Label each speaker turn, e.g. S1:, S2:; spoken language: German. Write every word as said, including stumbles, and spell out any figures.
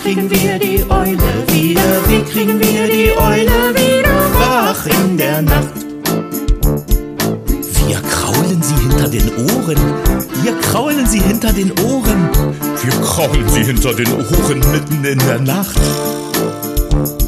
S1: kriegen wir die Eule wieder? Wie kriegen wir die Eule wieder wach in der Nacht?
S2: Wir kraulen sie hinter den Ohren. Wir kraulen sie hinter den Ohren.
S3: Wir kraulen sie hinter den Ohren mitten in der Nacht.